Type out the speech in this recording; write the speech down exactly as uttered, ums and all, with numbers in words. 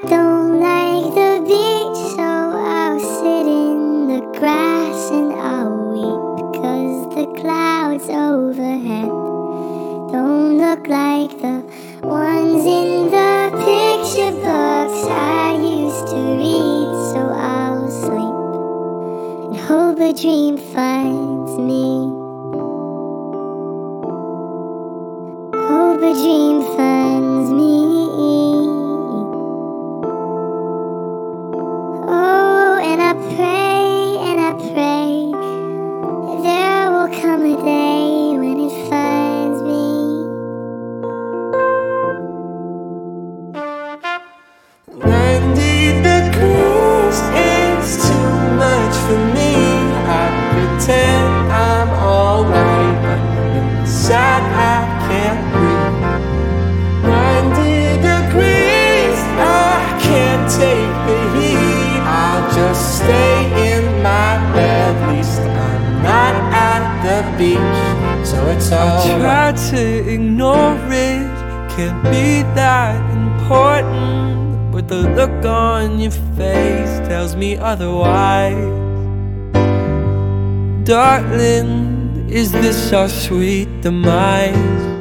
don't like the beach, so I'll sit in the grass and I'll weep, 'cause the clouds overhead don't look like the ones in the picture books I used to read. So I'll sleep and hope a dream finds me. Hope a dream finds me. Oh, and I pray and I pray there will come a day when it finds me. ninety degrees is too much for me. I pretend I'm alright, but inside I can't breathe. ninety degrees, I can't take the heat. I'll just stay in my bed, at least I'm not at the beach, so it's all I try to ignore it, can't be that important, but the look on your face tells me otherwise. Darling, is this our sweet demise?